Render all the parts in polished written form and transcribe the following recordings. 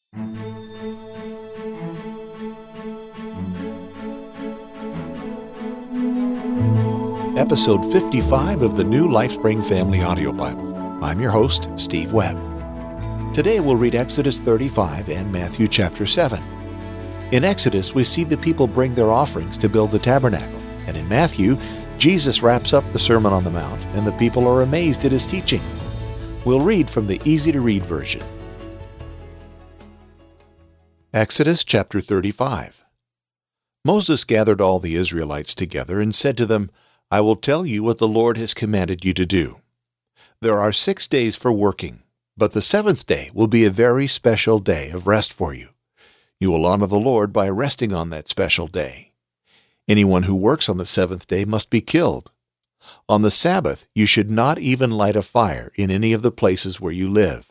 Episode 55 of the New LifeSpring Family Audio Bible. I'm your host, Steve Webb. Today we'll read Exodus 35 and Matthew chapter 7. In Exodus, we see the people bring their offerings to build the tabernacle, and in Matthew, Jesus wraps up the Sermon on the Mount, and the people are amazed at his teaching. We'll read from the easy-to-read version. Exodus chapter 35. Moses gathered all the Israelites together and said to them, I will tell you what the Lord has commanded you to do. There are 6 days for working, but the seventh day will be a very special day of rest for you. You will honor the Lord by resting on that special day. Anyone who works on the seventh day must be killed. On the Sabbath, you should not even light a fire in any of the places where you live.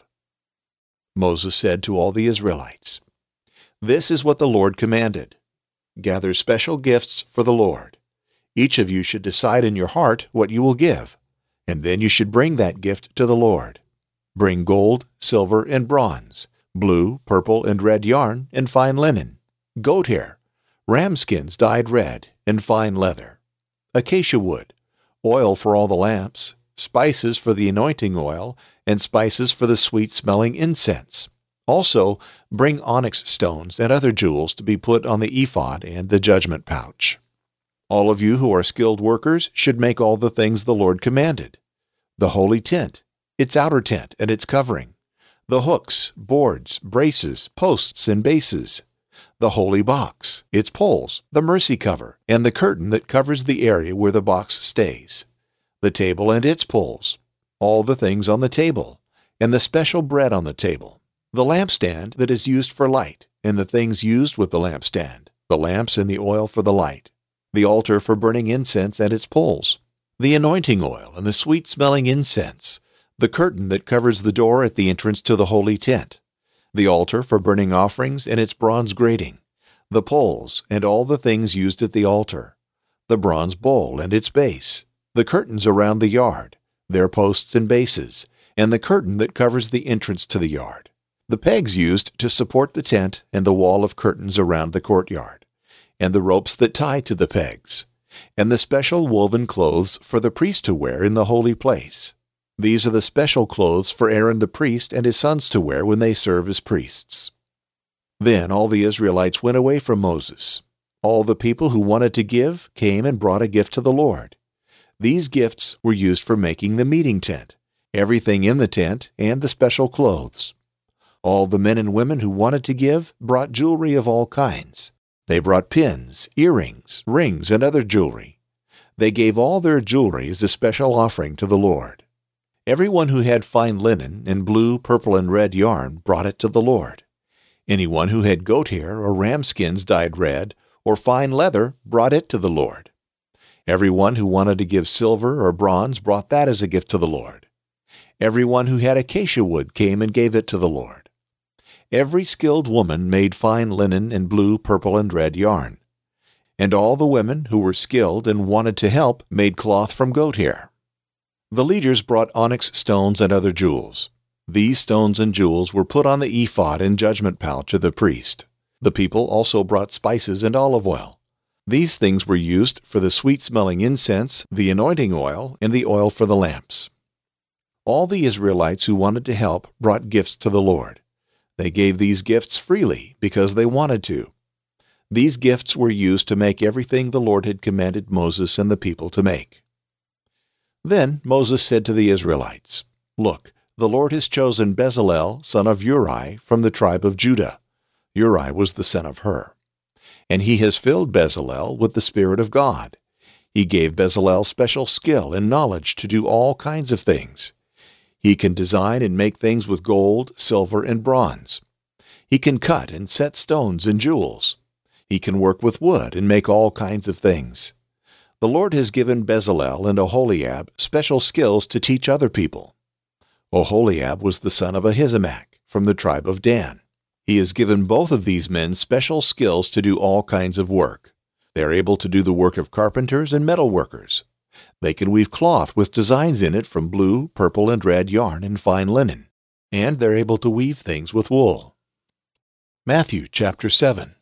Moses said to all the Israelites, This is what the Lord commanded. Gather special gifts for the Lord. Each of you should decide in your heart what you will give, and then you should bring that gift to the Lord. Bring gold, silver, and bronze, blue, purple, and red yarn, and fine linen, goat hair, ram skins dyed red, and fine leather, acacia wood, oil for all the lamps, spices for the anointing oil, and spices for the sweet-smelling incense. Also, bring onyx stones and other jewels to be put on the ephod and the judgment pouch. All of you who are skilled workers should make all the things the Lord commanded. The holy tent, its outer tent and its covering, the hooks, boards, braces, posts, and bases, the holy box, its poles, the mercy cover, and the curtain that covers the area where the box stays, the table and its poles, all the things on the table, and the special bread on the table, the lampstand that is used for light, and the things used with the lampstand, the lamps and the oil for the light, the altar for burning incense and its poles, the anointing oil and the sweet-smelling incense, the curtain that covers the door at the entrance to the holy tent, the altar for burning offerings and its bronze grating, the poles and all the things used at the altar, the bronze bowl and its base, the curtains around the yard, their posts and bases, and the curtain that covers the entrance to the yard, the pegs used to support the tent and the wall of curtains around the courtyard, and the ropes that tie to the pegs, and the special woven clothes for the priest to wear in the holy place. These are the special clothes for Aaron the priest and his sons to wear when they serve as priests. Then all the Israelites went away from Moses. All the people who wanted to give came and brought a gift to the Lord. These gifts were used for making the meeting tent, everything in the tent, and the special clothes. All the men and women who wanted to give brought jewelry of all kinds. They brought pins, earrings, rings, and other jewelry. They gave all their jewelry as a special offering to the Lord. Everyone who had fine linen and blue, purple, and red yarn brought it to the Lord. Anyone who had goat hair or ram skins dyed red or fine leather brought it to the Lord. Everyone who wanted to give silver or bronze brought that as a gift to the Lord. Everyone who had acacia wood came and gave it to the Lord. Every skilled woman made fine linen and blue, purple, and red yarn. And all the women who were skilled and wanted to help made cloth from goat hair. The leaders brought onyx stones and other jewels. These stones and jewels were put on the ephod and judgment pouch of the priest. The people also brought spices and olive oil. These things were used for the sweet-smelling incense, the anointing oil, and the oil for the lamps. All the Israelites who wanted to help brought gifts to the Lord. They gave these gifts freely because they wanted to. These gifts were used to make everything the Lord had commanded Moses and the people to make. Then Moses said to the Israelites, Look, the Lord has chosen Bezalel, son of Uri, from the tribe of Judah. Uri was the son of Hur. And he has filled Bezalel with the Spirit of God. He gave Bezalel special skill and knowledge to do all kinds of things. He can design and make things with gold, silver, and bronze. He can cut and set stones and jewels. He can work with wood and make all kinds of things. The Lord has given Bezalel and Oholiab special skills to teach other people. Oholiab was the son of Ahisamach from the tribe of Dan. He has given both of these men special skills to do all kinds of work. They are able to do the work of carpenters and metal workers. They can weave cloth with designs in it from blue, purple, and red yarn and fine linen, and they're able to weave things with wool. Matthew chapter 7.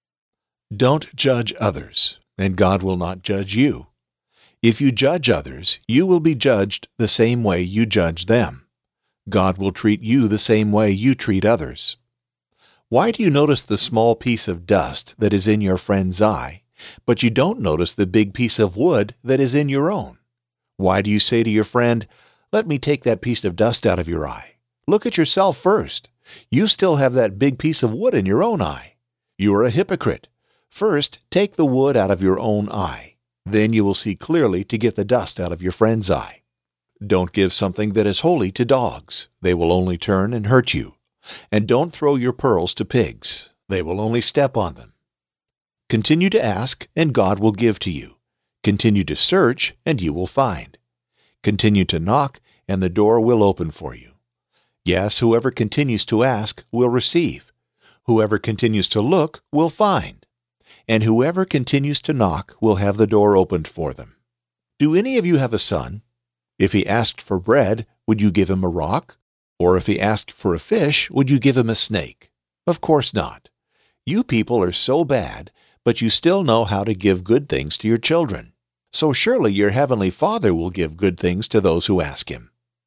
Don't judge others, and God will not judge you. If you judge others, you will be judged the same way you judge them. God will treat you the same way you treat others. Why do you notice the small piece of dust that is in your friend's eye, but you don't notice the big piece of wood that is in your own? Why do you say to your friend, "Let me take that piece of dust out of your eye"? Look at yourself first. You still have that big piece of wood in your own eye. You are a hypocrite. First, take the wood out of your own eye. Then you will see clearly to get the dust out of your friend's eye. Don't give something that is holy to dogs. They will only turn and hurt you. And don't throw your pearls to pigs. They will only step on them. Continue to ask, and God will give to you. Continue to search, and you will find. Continue to knock, and the door will open for you. Yes, whoever continues to ask will receive. Whoever continues to look will find. And whoever continues to knock will have the door opened for them. Do any of you have a son? If he asked for bread, would you give him a rock? Or if he asked for a fish, would you give him a snake? Of course not. You people are so bad, but you still know how to give good things to your children. So surely your heavenly Father will give good things to those who ask him.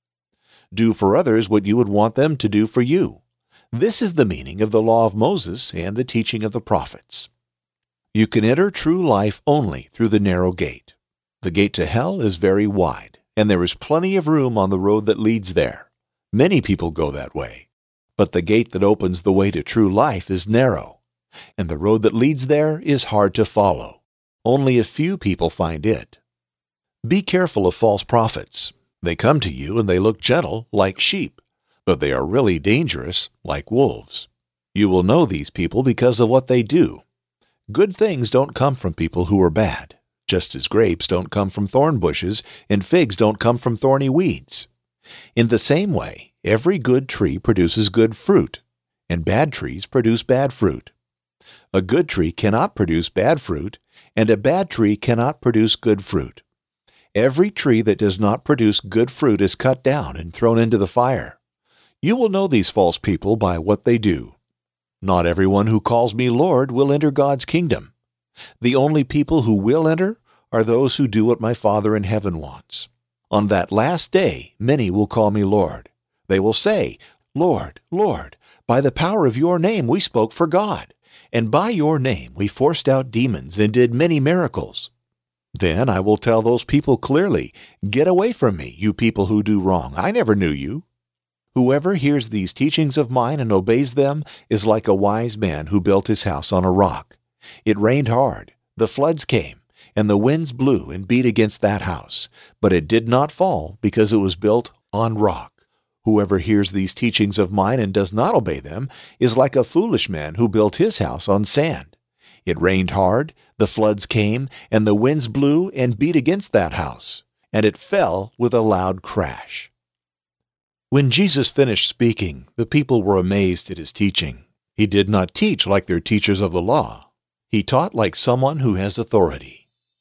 Do for others what you would want them to do for you. This is the meaning of the law of Moses and the teaching of the prophets. You can enter true life only through the narrow gate. The gate to hell is very wide, and there is plenty of room on the road that leads there. Many people go that way. But the gate that opens the way to true life is narrow, and the road that leads there is hard to follow. Only a few people find it. Be careful of false prophets. They come to you and they look gentle, like sheep, but they are really dangerous, like wolves. You will know these people because of what they do. Good things don't come from people who are bad, just as grapes don't come from thorn bushes and figs don't come from thorny weeds. In the same way, every good tree produces good fruit, and bad trees produce bad fruit. A good tree cannot produce bad fruit, and a bad tree cannot produce good fruit. Every tree that does not produce good fruit is cut down and thrown into the fire. You will know these false people by what they do. Not everyone who calls me Lord will enter God's kingdom. The only people who will enter are those who do what my Father in heaven wants. On that last day, many will call me Lord. They will say, "Lord, Lord, by the power of your name we spoke for God, and by your name we forced out demons and did many miracles." Then I will tell those people clearly, "Get away from me, you people who do wrong. I never knew you." Whoever hears these teachings of mine and obeys them is like a wise man who built his house on a rock. It rained hard, the floods came, and the winds blew and beat against that house, but it did not fall because it was built on rock. Whoever hears these teachings of mine and does not obey them is like a foolish man who built his house on sand. It rained hard, the floods came, and the winds blew and beat against that house, and it fell with a loud crash. When Jesus finished speaking, the people were amazed at his teaching. He did not teach like their teachers of the law. He taught like someone who has authority.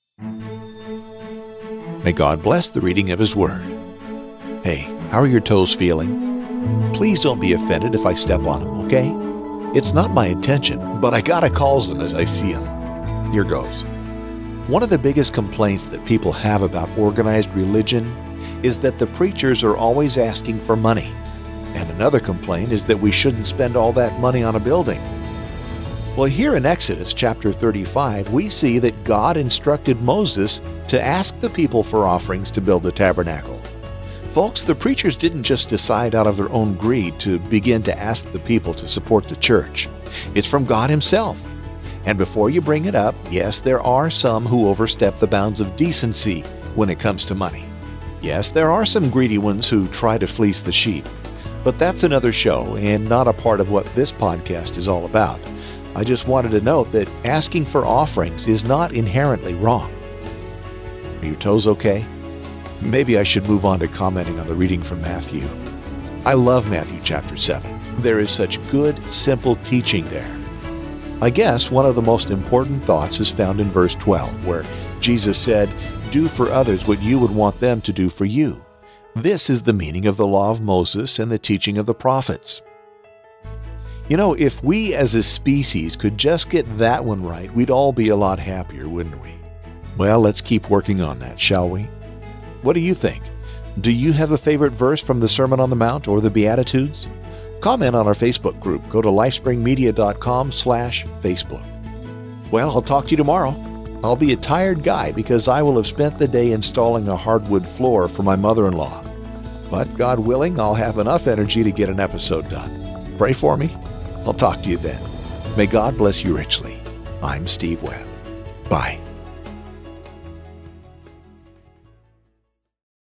May God bless the reading of his word. Hey, how are your toes feeling? Please don't be offended if I step on them, okay? It's not my intention, but I gotta call them as I see them. Here goes. One of the biggest complaints that people have about organized religion is that the preachers are always asking for money. And another complaint is that we shouldn't spend all that money on a building. Well, here in Exodus chapter 35, we see that God instructed Moses to ask the people for offerings to build the tabernacle. Folks, the preachers didn't just decide out of their own greed to begin to ask the people to support the church. It's from God himself. And before you bring it up, yes, there are some who overstep the bounds of decency when it comes to money. Yes, there are some greedy ones who try to fleece the sheep. But that's another show and not a part of what this podcast is all about. I just wanted to note that asking for offerings is not inherently wrong. Are your toes okay? Maybe I should move on to commenting on the reading from Matthew. I love Matthew chapter 7. There is such good, simple teaching there. I guess one of the most important thoughts is found in verse 12, where Jesus said, "Do for others what you would want them to do for you." This is the meaning of the law of Moses and the teaching of the prophets. You know, if we as a species could just get that one right, we'd all be a lot happier, wouldn't we? Well, let's keep working on that, shall we? What do you think? Do you have a favorite verse from the Sermon on the Mount or the Beatitudes? Comment on our Facebook group. Go to lifespringmedia.com/Facebook. Well, I'll talk to you tomorrow. I'll be a tired guy because I will have spent the day installing a hardwood floor for my mother-in-law. But God willing, I'll have enough energy to get an episode done. Pray for me. I'll talk to you then. May God bless you richly. I'm Steve Webb. Bye.